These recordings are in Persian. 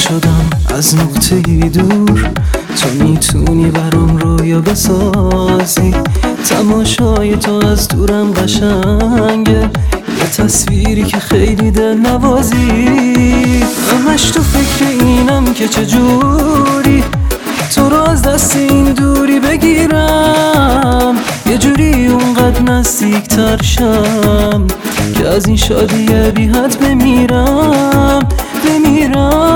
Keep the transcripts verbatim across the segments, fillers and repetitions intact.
شدم از نقطه دور، تو میتونی برام رویا بسازی. تماشای تو از دورم قشنگه، یه تصویری که خیلی دل نوازی. همش تو فکر اینم که چجوری تو رو از دست این دوری بگیرم، یه جوری اونقدر نزدیک تر شم که از این شادی بی حد بمیرم بمیرم.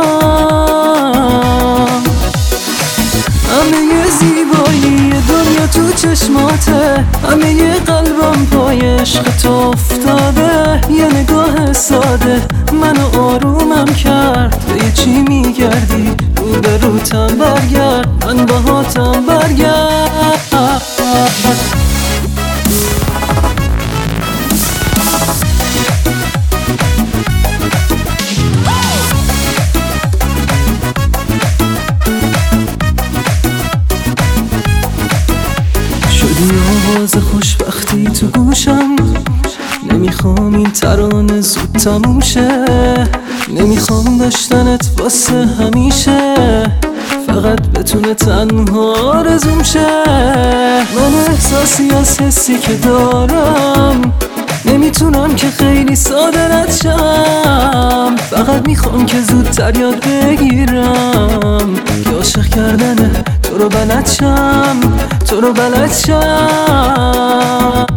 همه یه زیبایی دنیا تو چشماته، همه یه قلبم پای عشق تو افتاده. یه نگاه ساده منو آرومم کرد، به یه چی میگردی رو به روتم برگرد، من باهاتم برگرد. شدی آواز خوشبختی تو گوشم، نمیخوام این ترانه زود تموم شه، نمیخوام داشتنت واسه همیشه، فقط بتونه تنها آرزوم شه. من احساسی از حسی که دارم نمیتونم که خیلی ساده رد شم، فقط میخوام که زودتر یاد بگیرم که عاشق کردن تو رو بلد شم، تو رو بلد شم.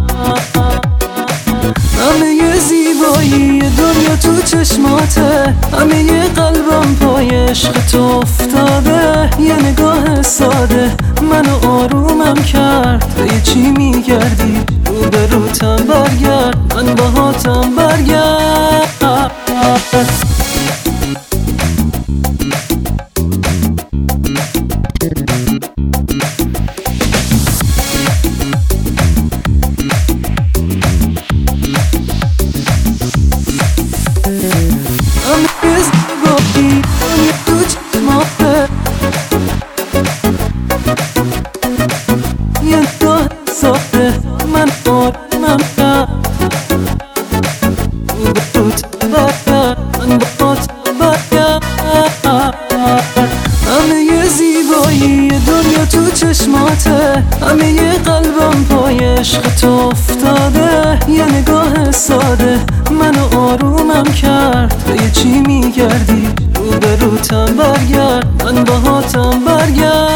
همه یه زیبایی دنیا تو چشماته، همه یه قلبم پای عشق تو افتاده. یه نگاه ساده منو آرومم کرد، به یه چی میگردی رو به روتم برگرد، من باهاتم برگرد. یه نگاه ساده من آرومم کرد، رو به روتم برگرد، من باهاتم برگرد. همه یه زیبایی دنیا تو چشماته، همه یه قلبم پای عشق تو افتاده. یه نگاه ساده منو آرومم کرد، به یه چی میگردی رو به روتم برگرد، من باهاتم برگرد.